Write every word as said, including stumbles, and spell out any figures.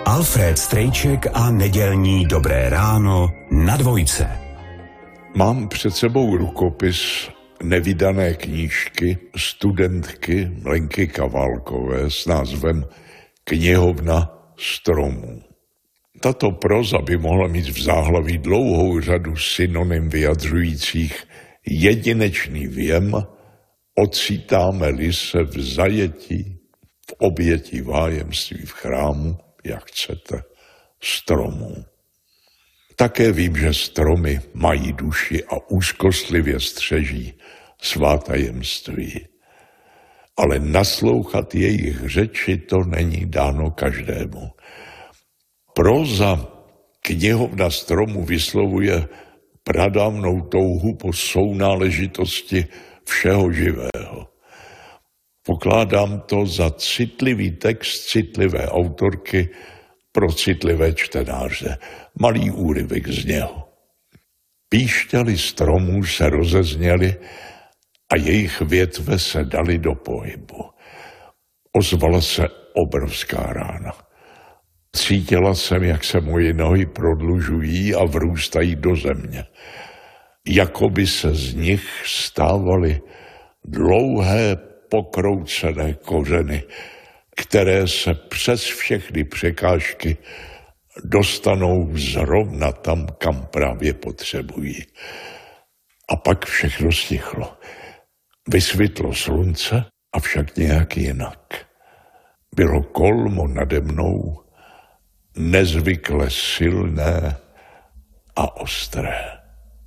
Alfred Strejček a nedělní Dobré ráno na Dvojce. Mám před sebou rukopis nevydané knížky studentky Lenky Kavalkové s názvem Knihovna stromů. Tato proza by mohla mít v záhlaví dlouhou řadu synonym vyjadřujících jedinečný věm, ocitáme-li se v zajetí, v obětí vájemství v chrámu, jak chcete, stromů. Také vím, že stromy mají duši a úzkostlivě střeží svá tajemství. Ale naslouchat jejich řeči to není dáno každému. Proza Knihovna stromů vyslovuje pradávnou touhu po sounáležitosti všeho živého. Pokládám to za citlivý text citlivé autorky pro citlivé čtenáře. Malý úryvek z něho. Píšťaly stromů se rozezněly a jejich větve se daly do pohybu. Ozvala se obrovská rána. Cítila jsem, jak se moje nohy prodlužují a vrůstají do země. Jakoby se z nich stávaly dlouhé pokroucené kořeny, které se přes všechny překážky dostanou zrovna tam, kam právě potřebují. A pak všechno stichlo. Vysvětlo slunce, avšak nějak jinak. Bylo kolmo nade mnou nezvykle silné a ostré.